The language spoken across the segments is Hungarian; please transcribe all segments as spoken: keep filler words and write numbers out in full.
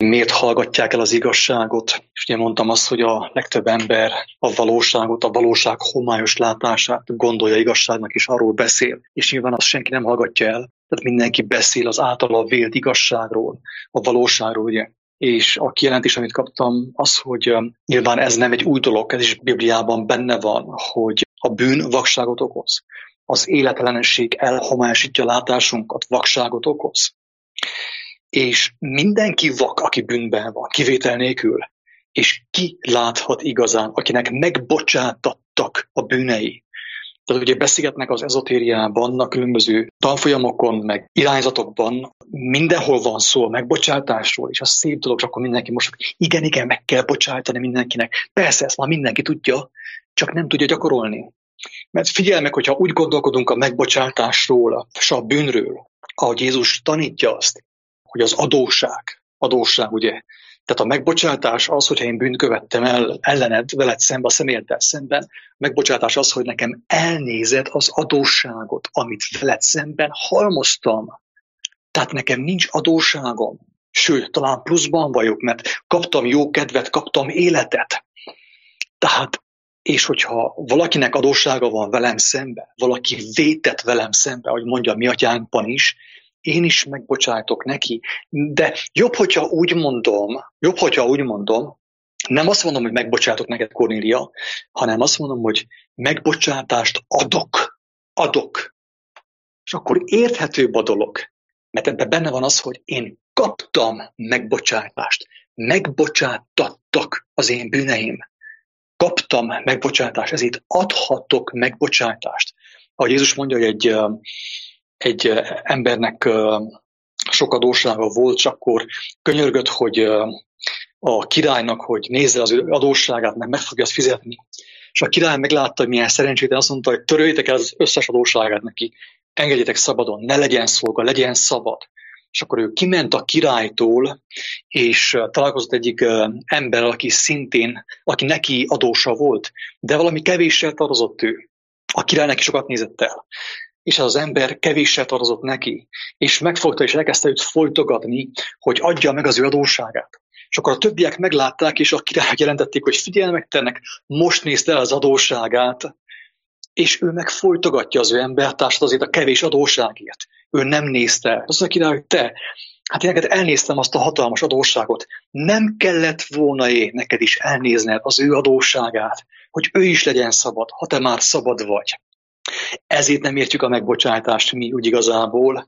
miért hallgatják el az igazságot. És ugye mondtam azt, hogy a legtöbb ember a valóságot, a valóság homályos látását gondolja igazságnak, és arról beszél. És nyilván azt senki nem hallgatja el. Tehát mindenki beszél az általa vélt igazságról, a valóságról, ugye. És a kijelentés, amit kaptam, az, hogy nyilván ez nem egy új dolog, ez is Bibliában benne van, hogy a bűn vakságot okoz. Az életellenesség elhomályosítja látásunkat, vakságot okoz. És mindenki vak, aki bűnben van, kivétel nélkül. És ki láthat igazán, akinek megbocsátattak a bűnei. Tehát ugye beszélgetnek az ezotériában, a különböző tanfolyamokon, meg irányzatokban, mindenhol van szó a megbocsátásról, és az szép dolog, és akkor mindenki most, igen, igen, meg kell bocsájtani mindenkinek. Persze, ezt már mindenki tudja, csak nem tudja gyakorolni. Mert figyelj meg, hogyha úgy gondolkodunk a megbocsátásról, és a bűnről, ahogy Jézus tanítja azt, hogy az adósság, adósság, ugye? Tehát a megbocsátás az, hogyha én bűnt követtem el ellened, veled szembe, a személyeddel szemben. A megbocsátás az, hogy nekem elnézed az adósságot, amit veled szemben halmoztam. Tehát nekem nincs adósságom. Sőt, talán pluszban vagyok, mert kaptam jó kedvet, kaptam életet. Tehát, és hogyha valakinek adóssága van velem szemben, valaki vétett velem szemben, ahogy mondja a mi atyánkban is, én is megbocsájtok neki, de jobb, hogyha úgy mondom, jobb, hogyha úgy mondom, nem azt mondom, hogy megbocsátok neked, Kornélia, hanem azt mondom, hogy megbocsátást adok, adok. És akkor érthetőbb a dolog, mert ebben benne van az, hogy én kaptam megbocsátást, megbocsátattak az én bűneim. Kaptam megbocsátást, ezért adhatok megbocsátást. Ahogy Jézus mondja, hogy egy egy embernek sok adóssága volt, és akkor könyörgött, hogy a királynak, hogy nézze az ő adósságát, meg meg fogja azt fizetni. És a király meglátta, hogy milyen szerencsétlen, azt mondta, hogy töröljétek el az összes adósságát neki, engedjétek szabadon, ne legyen szolga, legyen szabad. És akkor ő kiment a királytól, és találkozott egyik ember, aki szintén, aki neki adósa volt, de valami kevéssel tartozott ő. A király neki sokat nézett el. És az ember kevéssel tartozott neki, és megfogta és elkezdte őt folytogatni, hogy adja meg az ő adósságát. És akkor a többiek meglátták, és a királyok jelentették, hogy figyelj meg, te ennek most nézte el az adósságát, és ő meg folytogatja az ő embertársat azért a kevés adósságért. Ő nem nézte el. Azt mondja a király, hogy te, hát én neked elnéztem azt a hatalmas adósságot. Nem kellett volna én neked is elnézned az ő adósságát, hogy ő is legyen szabad, ha te már szabad vagy. Ezért nem értjük a megbocsátást mi úgy igazából,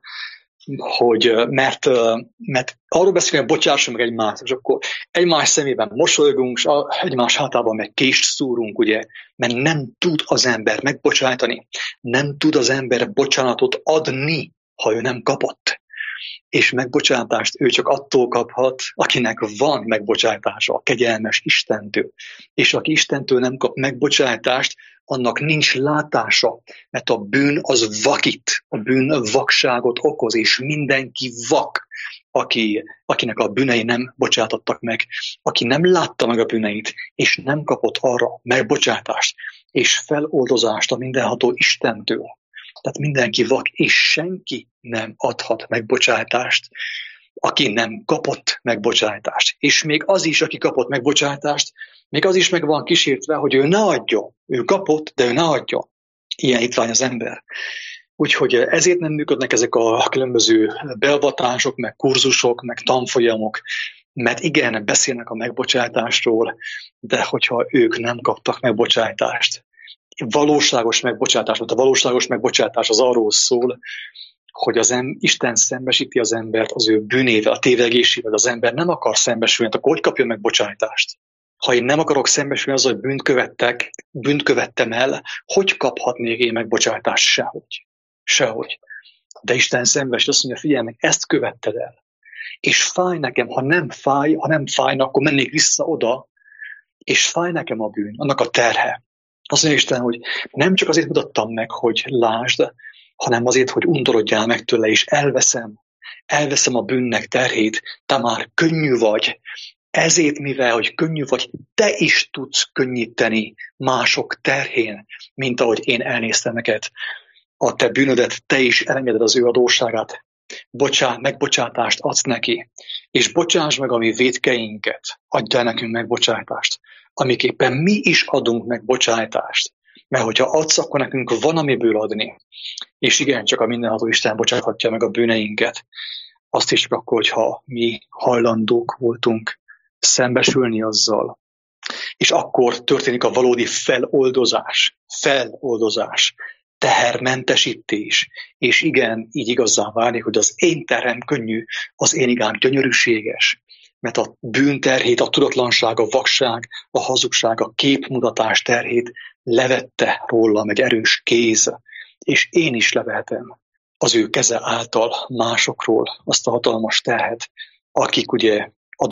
hogy mert, mert arról beszélünk, hogy bocsássunk meg egymást, és akkor egymás szemében mosolygunk, és egymás hátában meg kést szúrunk, ugye, mert nem tud az ember megbocsájtani, nem tud az ember bocsánatot adni, ha ő nem kapott. És megbocsátást ő csak attól kaphat, akinek van megbocsátása, a kegyelmes Istentől. És aki Istentől nem kap megbocsátást, annak nincs látása, mert a bűn az vakít, a bűn vakságot okoz, és mindenki vak, aki, akinek a bűnei nem bocsátottak meg, aki nem látta meg a bűneit, és nem kapott arra megbocsátást, és feloldozást a mindenható Istentől. Tehát mindenki vak, és senki nem adhat megbocsátást, aki nem kapott megbocsátást. És még az is, aki kapott megbocsátást, még az is meg van kísértve, hogy ő ne adjon. Ő kapott, de ő ne adjon. Ilyen hitvány az ember. Úgyhogy ezért nem működnek ezek a különböző beavatások, meg kurzusok, meg tanfolyamok, mert igen, beszélnek a megbocsátásról, de hogyha ők nem kaptak megbocsátást, valóságos megbocsátás, mert a valóságos megbocsátás az arról szól, hogy az em- Isten szembesíti az embert az ő bűnével, a tévegésével, az ember nem akar szembesülni, akkor hogy kapja megbocsátást? Ha én nem akarok szembesülni azzal, hogy bűnt követtek, bűnt követtem el, hogy kaphatnék én megbocsátást? Sehogy. Sehogy. De Isten szembesít, azt mondja, figyelj meg, ezt követted el. És fáj nekem, ha nem fáj, ha nem fájna, akkor mennék vissza oda, és fáj nekem a bűn, annak a terhe. Azt mondja Isten, hogy nem csak azért mutattam meg, hogy lásd, hanem azért, hogy undorodjál meg tőle, és elveszem, elveszem a bűnnek terhét, te már könnyű vagy, ezért mivel, hogy könnyű vagy, te is tudsz könnyíteni mások terhén, mint ahogy én elnéztem neked. A te bűnödet, te is elengeded az ő adósságát. bocsá, megbocsátást adsz neki, és bocsáss meg a mi vétkeinket, adj el nekünk megbocsátást, amiképpen mi is adunk megbocsátást. Mert hogyha adsz, akkor nekünk van, amiből adni. És igen, csak a mindenható Isten bocsáthatja meg a bűneinket. Azt is csak akkor, hogyha mi hajlandók voltunk szembesülni azzal. És akkor történik a valódi feloldozás, feloldozás, tehermentesítés. És igen, így igazán válik, hogy az én terhem könnyű, az én igám gyönyörűséges. Mert a bűnterhét, a tudatlanság, a vakság, a hazugság, a képmutatás terhét levette rólam egy erős kéz. És én is levehetem az ő keze által másokról azt a hatalmas terhet, akik ugye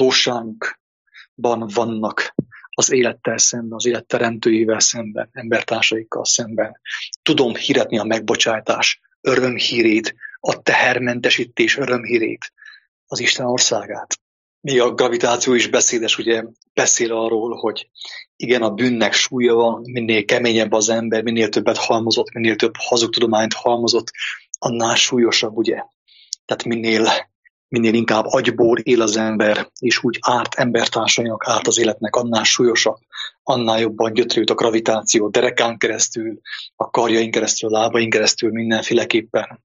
adósságban vannak az élettel szemben, az élet teremtőjével szemben, embertársaikkal szemben. Tudom hirdetni a megbocsátás örömhírét, a tehermentesítés örömhírét, az Isten országát. Még a gravitáció is beszédes, ugye beszél arról, hogy igen, a bűnnek súlya van, minél keményebb az ember, minél többet halmozott, minél több hazugtudományt halmozott, annál súlyosabb, ugye? Tehát minél, minél inkább agyból él az ember, és úgy árt embertársainak, árt az életnek, annál súlyosabb, annál jobban gyötrült a gravitáció, derekán keresztül, a karjain keresztül, a lábain keresztül, mindenféleképpen.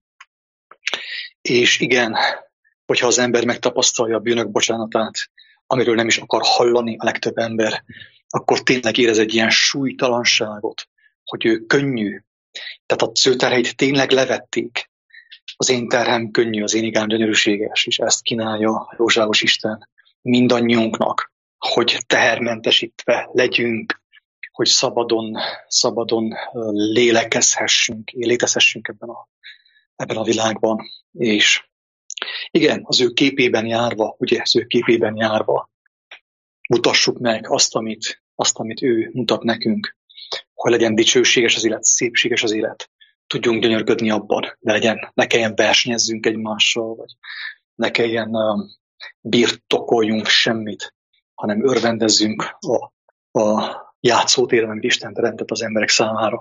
És igen, hogyha az ember megtapasztalja a bűnök bocsánatát, amiről nem is akar hallani a legtöbb ember, akkor tényleg érez egy ilyen súlytalanságot, hogy ő könnyű. Tehát a ő terheit tényleg levették. Az én terhem könnyű, az én igám gyönyörűséges, és ezt kínálja a jóságos Isten mindannyiunknak, hogy tehermentesítve legyünk, hogy szabadon, szabadon lélekezhessünk, létezhessünk ebben a, ebben a világban. És igen, az ő képében járva, ugye az ő képében járva, mutassuk meg azt, amit, azt, amit ő mutat nekünk, hogy legyen dicsőséges az élet, szépséges az élet. Tudjunk gyönyörködni abban, ne legyen, ne kelljen versenyezzünk egymással, vagy ne kelljen uh, birtokoljunk semmit, hanem örvendezzünk a, a játszótéren, amit Isten teremtett az emberek számára.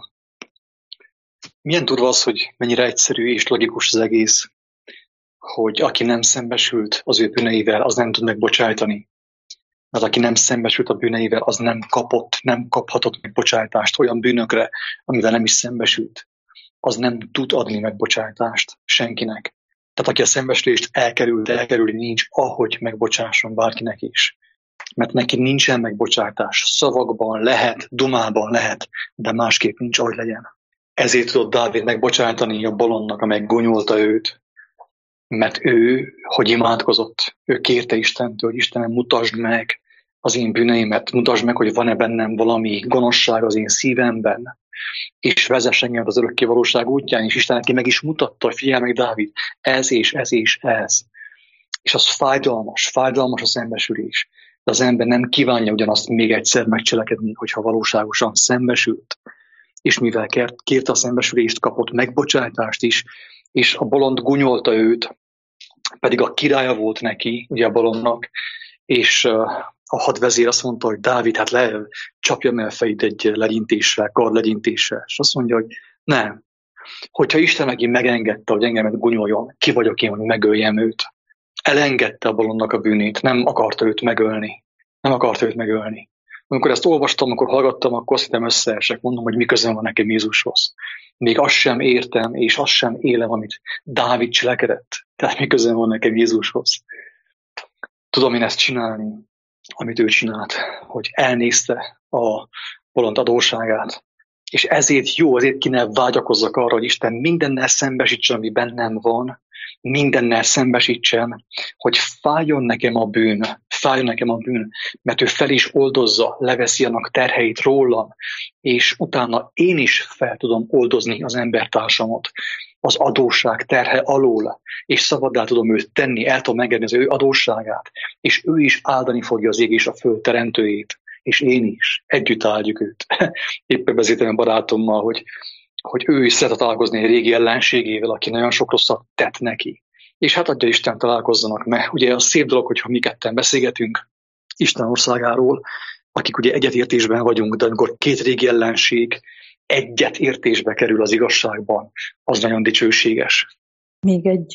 Milyen durva az, hogy mennyire egyszerű és logikus az egész, hogy aki nem szembesült az ő bűneivel, az nem tud megbocsájtani. Mert aki nem szembesült a bűneivel, az nem kapott, nem kaphatott megbocsájtást olyan bűnökre, amivel nem is szembesült. Az nem tud adni megbocsájtást senkinek. Tehát aki a szembesülést elkerül, de elkerülni nincs, ahogy megbocsásson bárkinek is. Mert neki nincsen megbocsátás. Szavakban lehet, dumában lehet, de másképp nincs, ahogy legyen. Ezért tudott Dávid megbocsátani a bolondnak, amely gonyolta őt. Mert ő, hogy imádkozott, ő kérte Istentől, hogy Istenem, mutasd meg az én bűneimet, mutasd meg, hogy van-e bennem valami gonoszság az én szívemben, és vezess engem az örökké valóság útján, és Isten neki meg is mutatta, hogy figyelj meg, Dávid, ez és ez és ez. És az fájdalmas, fájdalmas a szembesülés. De az ember nem kívánja ugyanazt még egyszer megcselekedni, hogyha valóságosan szembesült. És mivel kérte a szembesülést, kapott megbocsájtást is, és a bolond gúnyolta őt, pedig a királya volt neki, ugye a bolondnak, és a hadvezér azt mondta, hogy Dávid, hát le, csapjam el fejét egy legyintéssel, kardlegyintéssel. És azt mondja, hogy nem. Hogyha Isten neki megengedte, hogy engemet gúnyoljon, ki vagyok én, hogy megöljem őt. Elengedte a bolondnak a bűnét, nem akarta őt megölni. Nem akarta őt megölni. Amikor ezt olvastam, amikor hallgattam, akkor azt hittem összeesek, mondom, hogy mi közön van nekem Jézushoz. Még azt sem értem, és azt sem élem, amit Dávid cselekedett. Tehát mi közön van nekem Jézushoz. Tudom én ezt csinálni, amit ő csinált, hogy elnézte a bolond adósságát. És ezért jó, azért kéne vágyakozzak arra, hogy Isten mindennel szembesítsen, ami bennem van, mindennel szembesítsen, hogy fájjon nekem a bűn, fájjon nekem a bűn, mert ő fel is oldozza, leveszi annak terheit rólam, és utána én is fel tudom oldozni az embertársamat az adósság terhe alól, és szabaddá tudom őt tenni, el tudom engedni az ő adósságát, és ő is áldani fogja az ég és a föld teremtőjét, és én is. Együtt áldjuk őt. Éppen beszéltem a barátommal, hogy, hogy ő is szeret találkozni egy régi ellenségével, aki nagyon sok rosszat tett neki. És hát adja Isten, találkozzanak, mert ugye a szép dolog, hogyha mi ketten beszélgetünk Isten országáról, akik ugye egyetértésben vagyunk, de amikor két régi ellenség egyetértésbe kerül az igazságban, az nagyon dicsőséges. Még egy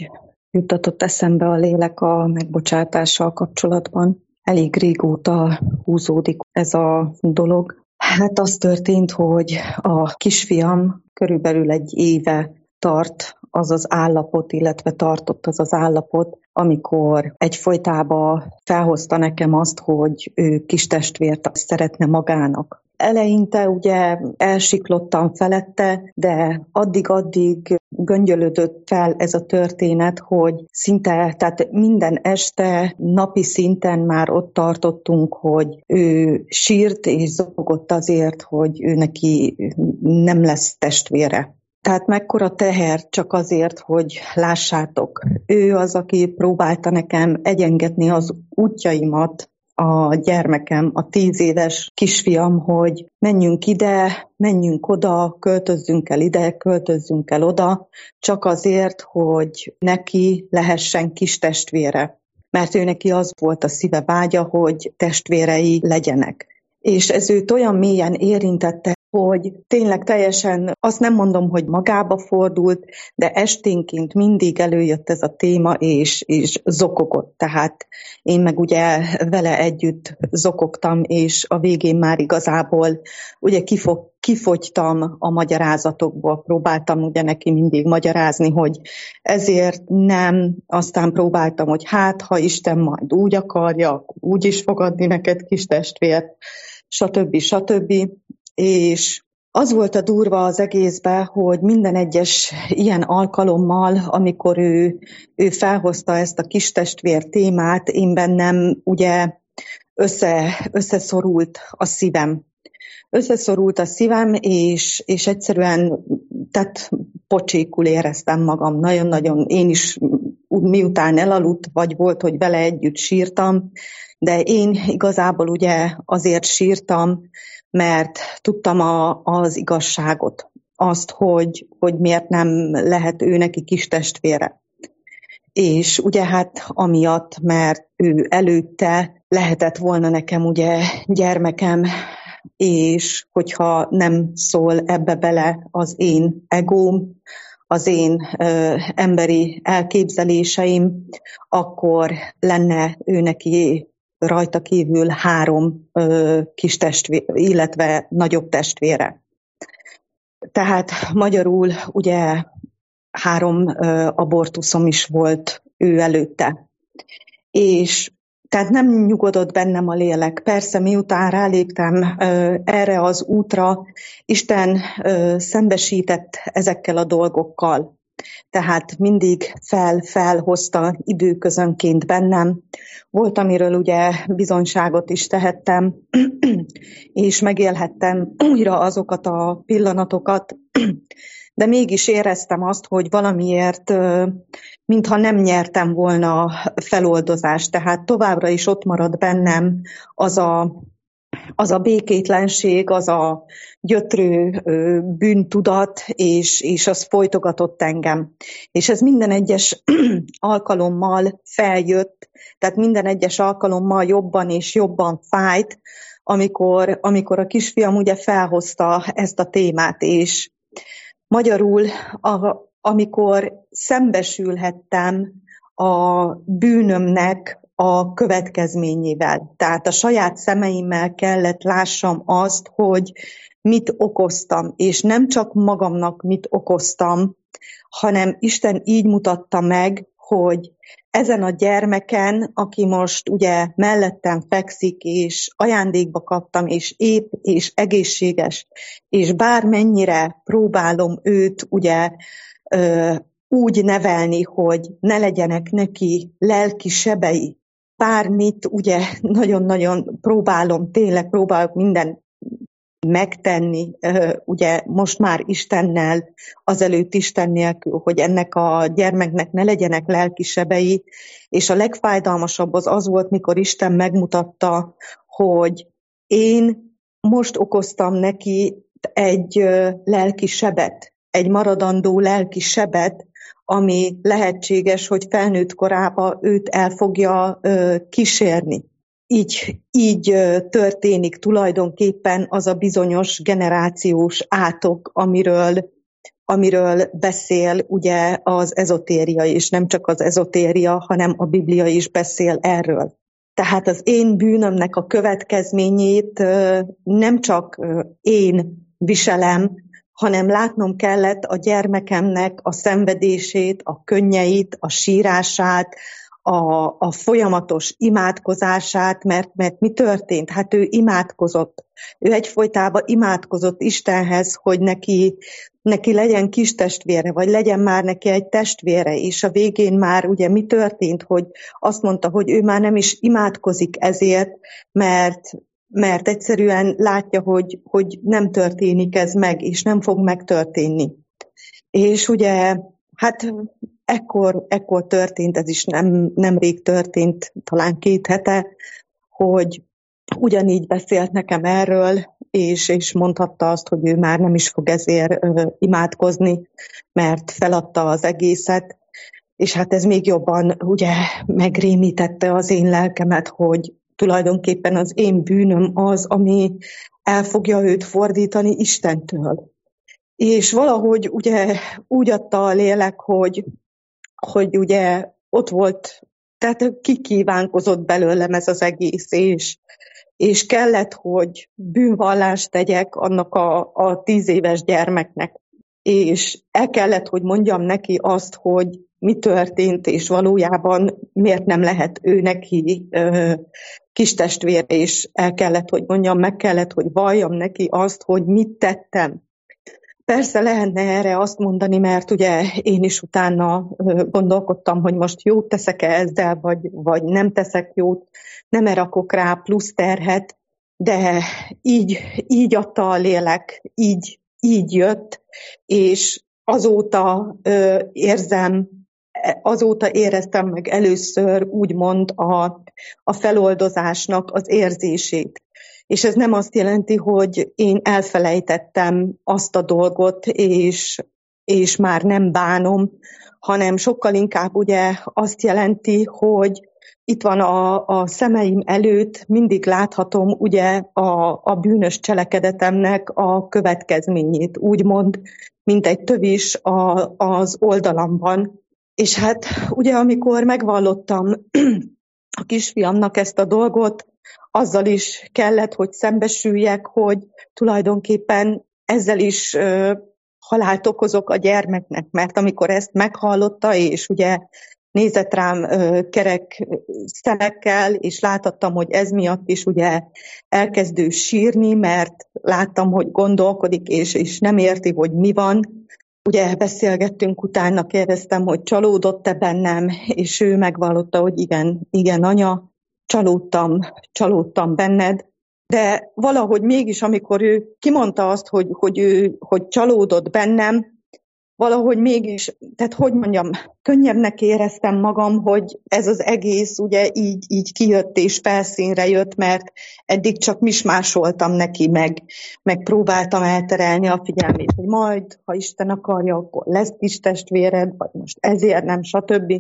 juttatott eszembe a lélek a megbocsátással kapcsolatban. Elég régóta húzódik ez a dolog. Hát az történt, hogy a kisfiam körülbelül egy éve tart az az állapot, illetve tartott az az állapot, amikor egyfolytában felhozta nekem azt, hogy ő kis testvért szeretne magának. Eleinte ugye elsiklottam felette, de addig-addig göngyölödött fel ez a történet, hogy szinte, tehát minden este, napi szinten már ott tartottunk, hogy ő sírt és zokogott azért, hogy ő neki nem lesz testvére. Tehát mekkora teher csak azért, hogy lássátok. Ő az, aki próbálta nekem egyengetni az útjaimat, a gyermekem, a tíz éves kisfiam, hogy menjünk ide, menjünk oda, költözzünk el ide, költözzünk el oda, csak azért, hogy neki lehessen kis testvére. Mert ő neki az volt a szíve vágya, hogy testvérei legyenek. És ez őt olyan mélyen érintette, hogy tényleg teljesen, azt nem mondom, hogy magába fordult, de esténként mindig előjött ez a téma, és, és zokogott. Tehát én meg ugye vele együtt zokogtam, és a végén már igazából ugye kifog, kifogytam a magyarázatokból, próbáltam ugye neki mindig magyarázni, hogy ezért nem, aztán próbáltam, hogy hát, ha Isten majd úgy akarja, akkor úgy is fog adni neked kis testvért, stb. stb. És az volt a durva az egészben, hogy minden egyes ilyen alkalommal, amikor ő, ő felhozta ezt a kistestvér témát, én bennem ugye össze, összeszorult a szívem. Összeszorult a szívem, és, és egyszerűen tehát pocsékul éreztem magam. Nagyon-nagyon én is miután elaludt, vagy volt, hogy vele együtt sírtam, de én igazából ugye azért sírtam, mert tudtam a, az igazságot, azt, hogy, hogy miért nem lehet ő neki kis testvére. És ugye hát amiatt, mert ő előtte lehetett volna nekem ugye gyermekem, és hogyha nem szól ebbe bele az én egóm, az én ö, emberi elképzeléseim, akkor lenne ő neki rajta kívül három ö, kis testvér, illetve nagyobb testvére. Tehát magyarul ugye három ö, abortuszom is volt ő előtte. És tehát nem nyugodott bennem a lélek. Persze miután ráléptem ö, erre az útra, Isten ö, szembesített ezekkel a dolgokkal. Tehát mindig fel-felhozta időközönként bennem. Volt, amiről ugye bizonyságot is tehettem, és megélhettem újra azokat a pillanatokat, de mégis éreztem azt, hogy valamiért, mintha nem nyertem volna feloldozást, tehát továbbra is ott marad bennem az a az a békétlenség, az a gyötrő bűntudat, és, és az folytogatott engem. És ez minden egyes alkalommal feljött, tehát minden egyes alkalommal jobban és jobban fájt, amikor, amikor a kisfiam ugye felhozta ezt a témát, és magyarul, a, amikor szembesülhettem a bűnömnek a következményével. Tehát a saját szemeimmel kellett lássam azt, hogy mit okoztam, és nem csak magamnak mit okoztam, hanem Isten így mutatta meg, hogy ezen a gyermeken, aki most ugye mellettem fekszik, és ajándékba kaptam, és épp, és egészséges, és bármennyire próbálom őt ugye ö, úgy nevelni, hogy ne legyenek neki lelki sebei, bármit, ugye nagyon-nagyon próbálom, tényleg próbálok mindent megtenni, ugye most már Istennel, azelőtt Isten nélkül, hogy ennek a gyermeknek ne legyenek lelki sebei, és a legfájdalmasabb az az volt, mikor Isten megmutatta, hogy én most okoztam neki egy lelki sebet, egy maradandó lelki sebet, ami lehetséges, hogy felnőtt korában őt el fogja ö, kísérni. Így, így ö, történik tulajdonképpen az a bizonyos generációs átok, amiről, amiről beszél ugye az ezotéria, és nem csak az ezotéria, hanem a Biblia is beszél erről. Tehát az én bűnömnek a következményét nem csak én viselem, hanem látnom kellett a gyermekemnek a szenvedését, a könnyeit, a sírását, a, a folyamatos imádkozását, mert, mert mi történt? Hát ő imádkozott. Ő egyfolytában imádkozott Istenhez, hogy neki, neki legyen kis testvére, vagy legyen már neki egy testvére, és a végén már ugye mi történt, hogy azt mondta, hogy ő már nem is imádkozik ezért, mert, mert egyszerűen látja, hogy, hogy nem történik ez meg, és nem fog megtörténni. És ugye, hát ekkor, ekkor történt, ez is nem, nemrég történt, talán két hete, hogy ugyanígy beszélt nekem erről, és, és mondhatta azt, hogy ő már nem is fog ezért ö, imádkozni, mert feladta az egészet, és hát ez még jobban ugye megrémítette az én lelkemet, hogy tulajdonképpen az én bűnöm az, ami el fogja őt fordítani Istentől. És valahogy ugye úgy adta a lélek, hogy, hogy ugye ott volt, tehát kikívánkozott belőlem ez az egész, és, és kellett, hogy bűnvallást tegyek annak a, a tíz éves gyermeknek. És el kellett, hogy mondjam neki azt, hogy mi történt, és valójában miért nem lehet ő neki ö, kis testvére, és el kellett, hogy mondjam, meg kellett, hogy valljam neki azt, hogy mit tettem. Persze lehetne erre azt mondani, mert ugye én is utána gondolkodtam, hogy most jót teszek-e ezzel, vagy, vagy nem teszek jót, nem erakok rá plusz terhet, de így, így adta a lélek, így, így jött, és azóta ö, érzem, azóta éreztem meg először úgymond a, a feloldozásnak az érzését. És ez nem azt jelenti, hogy én elfelejtettem azt a dolgot, és, és már nem bánom, hanem sokkal inkább ugye azt jelenti, hogy itt van a, a szemeim előtt, mindig láthatom ugye a, a bűnös cselekedetemnek a következményét, úgymond, mint egy tövis a, az oldalamban. És hát ugye amikor megvallottam a kisfiamnak ezt a dolgot, azzal is kellett, hogy szembesüljek, hogy tulajdonképpen ezzel is ö, halált okozok a gyermeknek, mert amikor ezt meghallotta, és ugye nézett rám ö, kerek szemekkel, és láthattam, hogy ez miatt is ugye elkezdő sírni, mert láttam, hogy gondolkodik, és, és nem érti, hogy mi van. Ugye beszélgettünk utána, kérdeztem, hogy csalódott-e bennem, és ő megvallotta, hogy igen, igen, anya, csalódtam, csalódtam benned, de valahogy mégis, amikor ő kimondta azt, hogy, hogy ő hogy csalódott bennem, valahogy mégis, tehát hogy mondjam, könnyebbnek éreztem magam, hogy ez az egész ugye így, így kijött és felszínre jött, mert eddig csak mismásoltam neki, meg, meg próbáltam elterelni a figyelmét, hogy majd, ha Isten akarja, akkor lesz kis testvéred, vagy most ezért nem, stb.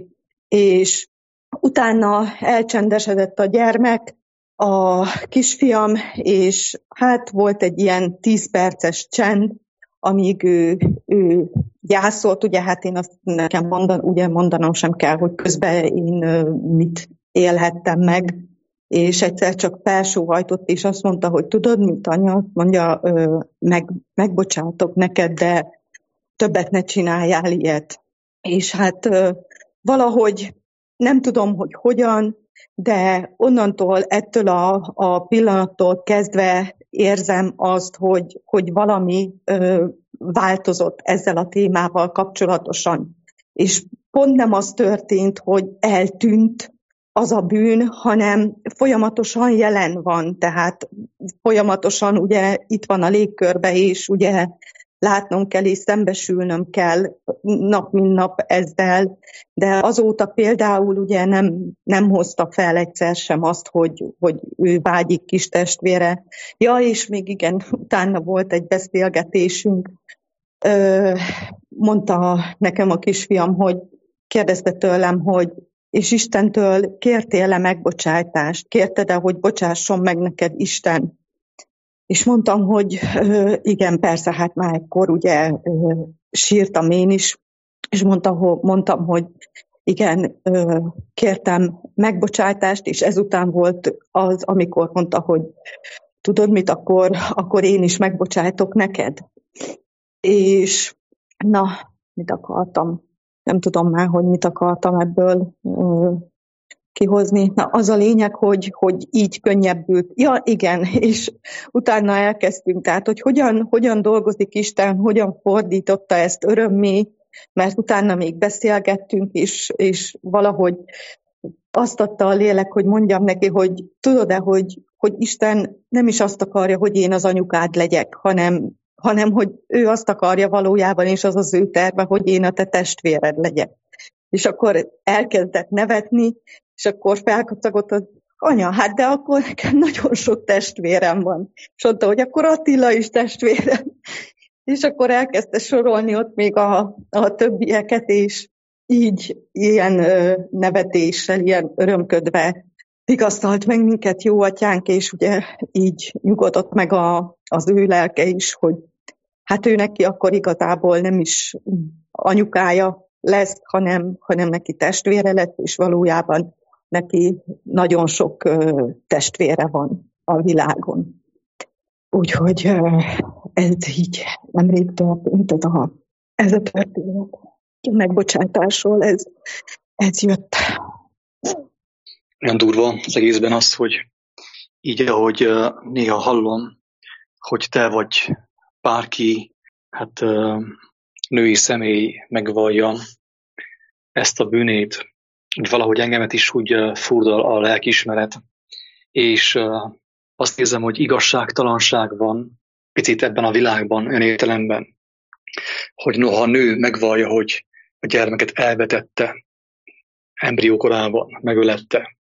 És utána elcsendesedett a gyermek, a kisfiam, és hát volt egy ilyen tíz perces csend, amíg ő, ő gyászolt, ugye hát én azt nekem mondan, ugye mondanom sem kell, hogy közben én mit élhettem meg, és egyszer csak felsóhajtott, és azt mondta, hogy tudod mit, anya, mondja, meg, megbocsátok neked, de többet ne csináljál ilyet. És hát valahogy nem tudom, hogy hogyan, de onnantól, ettől a, a pillanattól kezdve érzem azt, hogy, hogy valami ö, változott ezzel a témával kapcsolatosan. És pont nem az történt, hogy eltűnt az a bűn, hanem folyamatosan jelen van, tehát folyamatosan ugye itt van a légkörbe, és ugye látnom kell és szembesülnöm kell nap mint nap ezzel, de azóta például ugye nem, nem hozta fel egyszer sem azt, hogy, hogy ő vágyik kis testvére. Ja, és még igen, utána volt egy beszélgetésünk, Ö, mondta nekem a kisfiam, hogy kérdezte tőlem, hogy és Istentől kértél-e megbocsájtást? Kérted-e, hogy bocsásson meg neked Isten? És mondtam, hogy ö, igen, persze, hát már ekkor ugye ö, sírtam én is, és mondta, ho, mondtam, hogy igen, kértem megbocsátást, és ezután volt az, amikor mondta, hogy tudod mit, akkor, akkor én is megbocsájtok neked. És na, mit akartam? Nem tudom már, hogy mit akartam ebből ö, kihozni. Na, az a lényeg, hogy, hogy így könnyebbült. Ja, igen, és utána elkezdtünk, tehát, hogy hogyan, hogyan dolgozik Isten, hogyan fordította ezt örömmé, mert utána még beszélgettünk, és, és valahogy azt adta a lélek, hogy mondjam neki, hogy tudod-e, hogy, hogy Isten nem is azt akarja, hogy én az anyukád legyek, hanem, hanem hogy ő azt akarja valójában, és az az ő terve, hogy én a te testvéred legyek. És akkor elkezdett nevetni, és akkor felkacagott, hogy anya, hát de akkor nekem nagyon sok testvérem van. És mondta, hogy akkor Attila is testvérem. És akkor elkezdte sorolni ott még a, a többieket, és így ilyen ö, nevetéssel, ilyen örömködve vigasztalt meg minket jó atyánk, és ugye így nyugodott meg a, az ő lelke is, hogy hát ő neki akkor igazából nem is anyukája lesz, hanem, hanem neki testvére lett, és valójában neki nagyon sok ö, testvére van a világon. Úgyhogy ö, ez így nemrég történt, ez a, ez a történet. A megbocsátásról ez, ez jött. Olyan durva az egészben az, hogy így, ahogy néha hallom, hogy te vagy bárki, hát női személy megvallja ezt a bűnét, hogy valahogy engemet is úgy furdal a lelkiismeret, és azt érzem, hogy igazságtalanság van picit ebben a világban, olyan értelemben, hogy noha a nő megvallja, hogy a gyermeket elvetette, embriókorában megölette,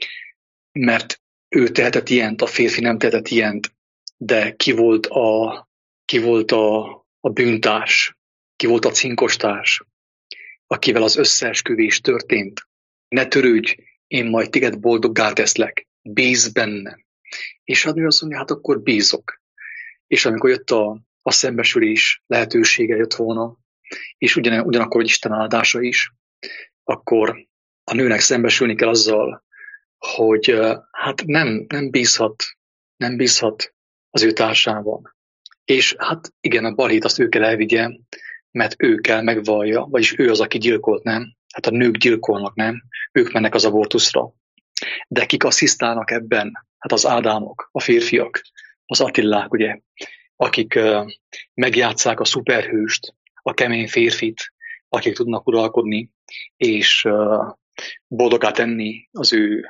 mert ő tehetett ilyent, a férfi nem tehetett ilyent, de ki volt a, ki volt a, a bűntárs, ki volt a cinkostárs, akivel az összeesküvés történt. Ne törődj, én majd téged boldoggá teszlek, bízz bennem. És hát mi azt mondja, hát akkor bízok. És amikor jött a, a szembesülés lehetősége jött volna, és ugyan, ugyanakkor hogy Isten áldása is, akkor a nőnek szembesülni kell azzal, hogy hát nem, nem bízhat, nem bízhat az ő társában. És hát igen, a balhét azt ő kell elvigye, mert ő kell megvallja, vagyis ő az, aki gyilkolt, nem? Hát a nők gyilkolnak, nem? Ők mennek az abortuszra. De kik asszisztálnak ebben? Hát az Ádámok, a férfiak, az Attillák, ugye, akik uh, megjátsszák a szuperhőst, a kemény férfit, akik tudnak uralkodni, és uh, boldoggá tenni az ő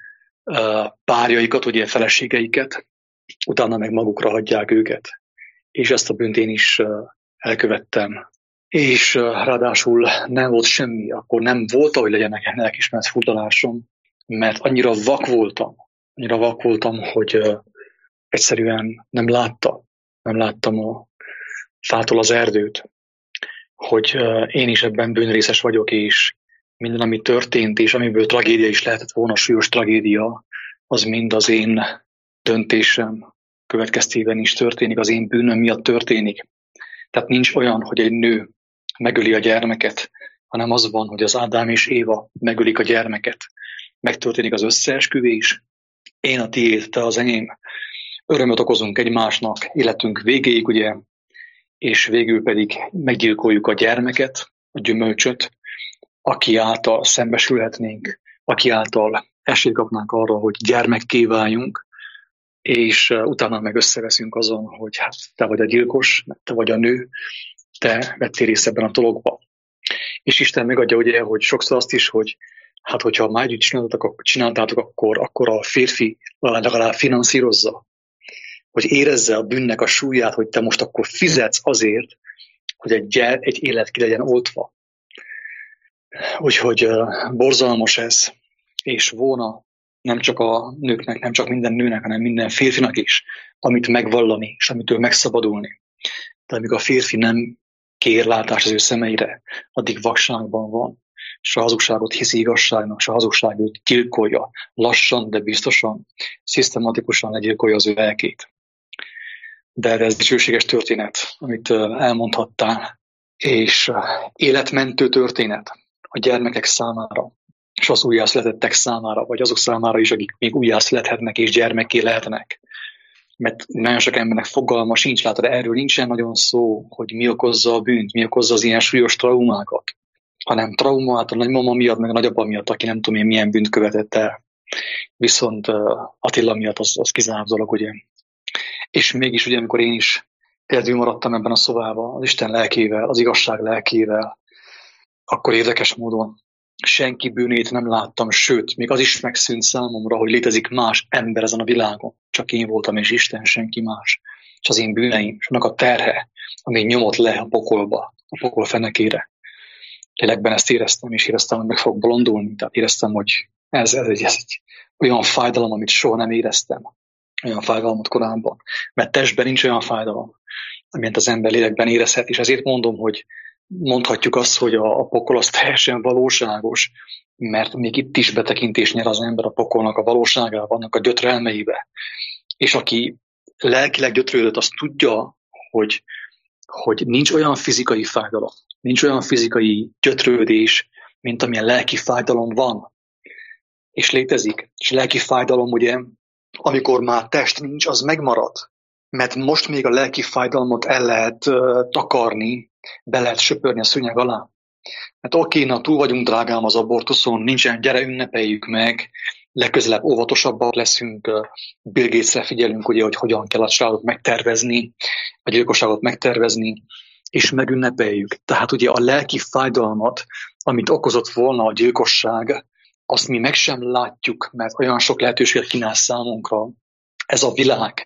uh, párjaikat, ugye feleségeiket, utána meg magukra hagyják őket. És ezt a bűnt én is uh, elkövettem. És uh, ráadásul nem volt semmi, akkor nem volt, ahogy legyen nekem lelkiismeret furdalásom, mert annyira vak voltam, annyira vak voltam, hogy uh, egyszerűen nem láttam, nem láttam a fától az erdőt, hogy uh, én is ebben bűnrészes vagyok, és minden, ami történt, és amiből tragédia is lehetett volna, súlyos tragédia, az mind az én döntésem következtében is történik, az én bűnöm miatt történik. Tehát nincs olyan, hogy egy nő megöli a gyermeket, hanem az van, hogy az Ádám és Éva megölik a gyermeket. Megtörténik az összeesküvés, én a tiéd, te az enyém. Örömöt okozunk egymásnak, életünk végéig, ugye, és végül pedig meggyilkoljuk a gyermeket, a gyümölcsöt, aki által szembesülhetnénk, aki által esélyt kapnánk arra, hogy gyermekké váljunk, és utána meg összeveszünk azon, hogy hát te vagy a gyilkos, te vagy a nő, te vettél részt ebben a dologban. És Isten megadja ugye, hogy sokszor azt is, hogy hát hogyha már együtt csináltátok, csináltátok akkor, akkor a férfi legalább finanszírozza, hogy érezze a bűnnek a súlyát, hogy te most akkor fizetsz azért, hogy egy, gyere, egy élet ki legyen oltva. Úgyhogy uh, borzalmas ez, és volna nem csak a nőknek, nem csak minden nőnek, hanem minden férfinak is, amit megvallani, és amitől megszabadulni. De amíg a férfi nem kér látást az ő szemeire, addig vakságban van, és a hazugságot hiszi igazságnak, és a hazugság őt gyilkolja, lassan, de biztosan, szisztematikusan legyilkolja az ő lelkét. De ez dicsőséges történet, amit elmondhattál, és életmentő történet a gyermekek számára, és az újjászületettek számára, vagy azok számára is, akik még újjászülethetnek és gyermekké lehetnek. Mert nagyon sok embernek fogalma sincs, látod, erről nincsen nagyon szó, hogy mi okozza a bűnt, mi okozza az ilyen súlyos traumákat, hanem traumát a nagymama miatt, meg a nagyapa miatt, aki nem tudom én milyen bűnt követett el. Viszont Attila miatt az, az kizárt dolog, ugye. És mégis ugye, amikor én is egyedül maradtam ebben a szobában, az Isten lelkével, az igazság lelkével, akkor érdekes módon senki bűnét nem láttam, sőt, még az is megszűnt számomra, hogy létezik más ember ezen a világon. Csak én voltam, és Isten, senki más. És az én bűneim, és annak a terhe, ami nyomott le a pokolba, a pokol fenekére. Lélekben ezt éreztem, és éreztem, hogy meg fog bolondulni. Tehát éreztem, hogy ez, ez, egy, ez egy olyan fájdalom, amit soha nem éreztem. Olyan fájdalmat korábban. Mert testben nincs olyan fájdalom, amint az ember lélekben érezhet, és ezért mondom, hogy mondhatjuk azt, hogy a, a pokol az teljesen valóságos, mert még itt is betekintés nyer az ember a pokolnak a valóságában, annak a gyötrelmeibe. És aki lelkileg gyötrődött, az tudja, hogy, hogy nincs olyan fizikai fájdalom, nincs olyan fizikai gyötrődés, mint amilyen lelki fájdalom van. És létezik. És lelki fájdalom, ugye, amikor már test nincs, az megmarad. Mert most még a lelki fájdalmat el lehet uh, takarni, be lehet söpörni a szőnyeg alá. Mert oké, na túl vagyunk drágám az abortuszon, nincsen, gyere ünnepeljük meg, legközelebb óvatosabbak leszünk, uh, Bill Gatesre figyelünk, ugye, hogy hogyan kell a családot megtervezni, a gyilkosságot megtervezni, és megünnepeljük. Tehát ugye a lelki fájdalmat, amit okozott volna a gyilkosság, azt mi meg sem látjuk, mert olyan sok lehetőséget kínál számunkra ez a világ.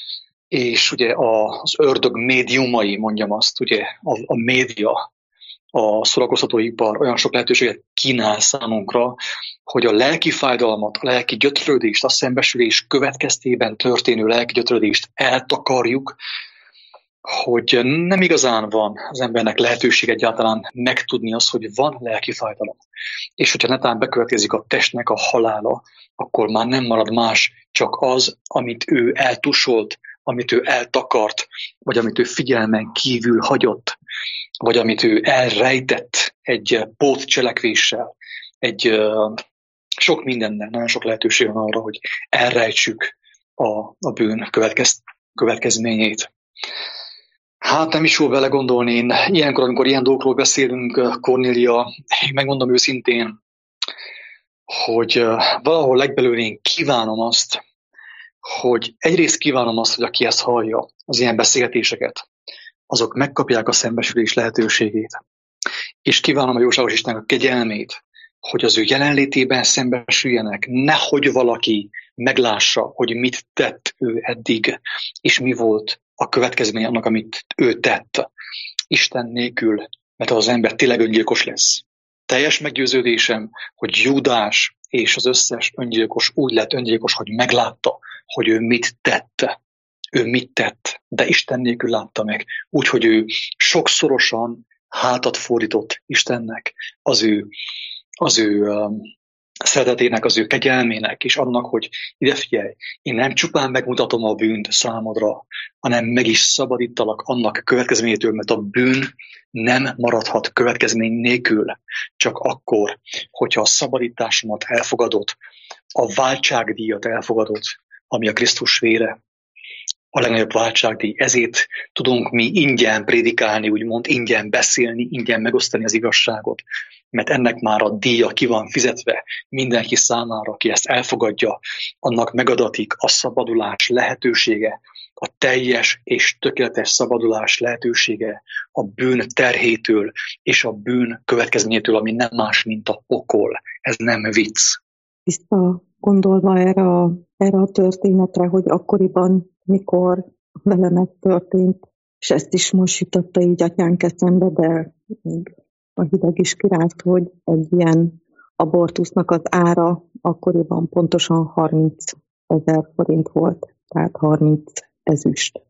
És ugye az ördög médiumai, mondjam azt, ugye a, a média, a szórakoztatóipar olyan sok lehetőséget kínál számunkra, hogy a lelki fájdalmat, a lelki gyötrődést, a szembesülés következtében történő lelki gyötrődést eltakarjuk, hogy nem igazán van az embernek lehetőség egyáltalán megtudni azt, hogy van lelki fájdalom. És hogyha netán bekövetkezik a testnek a halála, akkor már nem marad más, csak az, amit ő eltusolt, amit ő eltakart, vagy amit ő figyelmen kívül hagyott, vagy amit ő elrejtett egy pótcselekvéssel, egy sok mindennel, nagyon sok lehetőség van arra, hogy elrejtsük a, a bűn következ, következményét. Hát nem is jó vele gondolni. Én ilyenkor, amikor ilyen dolgokról beszélünk, Kornélia, én megmondom őszintén, hogy valahol legbelül én kívánom azt, hogy egyrészt kívánom azt, hogy aki ezt hallja, az ilyen beszélgetéseket, azok megkapják a szembesülés lehetőségét. És kívánom a jóságos Istennek a kegyelmét, hogy az ő jelenlétében szembesüljenek, nehogy valaki meglássa, hogy mit tett ő eddig, és mi volt a következmény annak, amit ő tett. Isten nélkül, mert az ember tényleg öngyilkos lesz. Teljes meggyőződésem, hogy Júdás és az összes öngyilkos úgy lett öngyilkos, hogy meglátta, hogy ő mit tett. Ő mit tett, de Isten nélkül látta meg. Úgyhogy ő sokszorosan hátat fordított Istennek, az ő, az ő um, szeretetének, az ő kegyelmének, és annak, hogy ide figyelj, én nem csupán megmutatom a bűnt számodra, hanem meg is szabadítalak annak következményétől, mert a bűn nem maradhat következmény nélkül, csak akkor, hogyha a szabadításomat elfogadod, a váltságdíjat elfogadod, ami a Krisztus vére, a legnagyobb váltságdíj. Ezért tudunk mi ingyen prédikálni, úgymond ingyen beszélni, ingyen megosztani az igazságot, mert ennek már a díja ki van fizetve mindenki számára, aki ezt elfogadja, annak megadatik a szabadulás lehetősége, a teljes és tökéletes szabadulás lehetősége a bűn terhétől és a bűn következményétől, ami nem más, mint a pokol. Ez nem vicc. Vissza gondolva erre a, erre a történetre, hogy akkoriban, mikor vele megtörtént, és ezt is most jutotta így atyánk eszembe, de még a hideg is királt, hogy egy ilyen abortusznak az ára akkoriban pontosan harminc ezer forint volt, tehát harminc ezüst.